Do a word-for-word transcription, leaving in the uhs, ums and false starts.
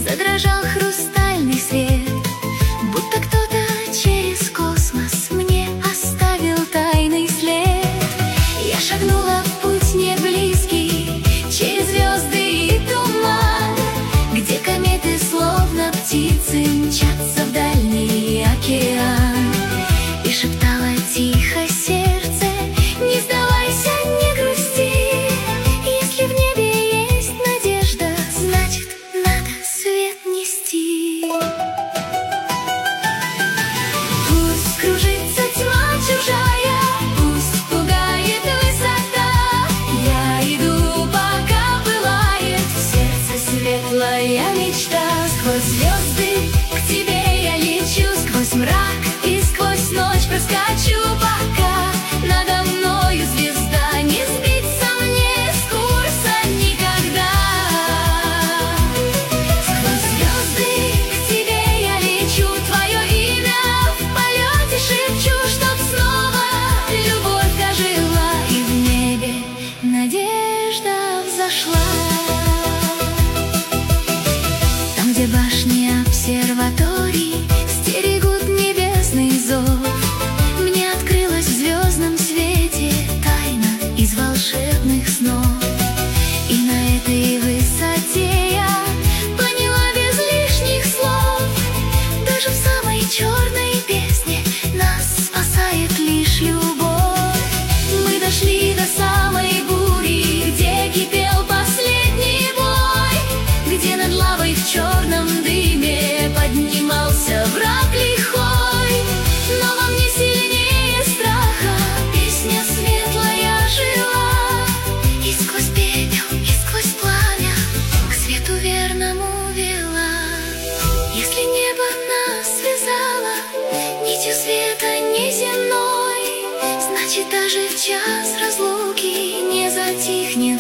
задрожал хрустальный свет, будто кто-то через космос мне оставил тайный след. Я шагнула в путь не близкий, через звезды и туман, где кометы словно птицы мчатся в дальний океан. И шептала тихо сердце: не сдавайся, не грусти, если в небе есть надежда, значит, надо свет нести. Пусть кружится тьма чужая, пусть пугает высота, я иду, пока пылает в сердце светлая мечта. Сквозь звезды к тебе я лечу, сквозь мрак и сквозь ночь проскочу, пока надо мною звезда не сбиться мне с курса никогда. Сквозь звезды к тебе я лечу, твое имя в полете шепчу, чтоб снова любовь дожила и в небе надежда взошла. Там, где башни обсерваторий стерегут небесный зов, мне открылась в звездном свете тайна из волшебных снов. И на этой высоте я поняла без лишних слов: даже в самой черной песне нас спасает лишь любовь. Мы дошли до самой бури, где кипел последний бой, где над лавой в черном дыме поднимался враг лихой. Но во мне сильнее страха песня светлая жила, и сквозь пепел, и сквозь пламя к свету верному вела. Если небо нас связало нитью света неземной, значит, даже в час разлуки не затихнет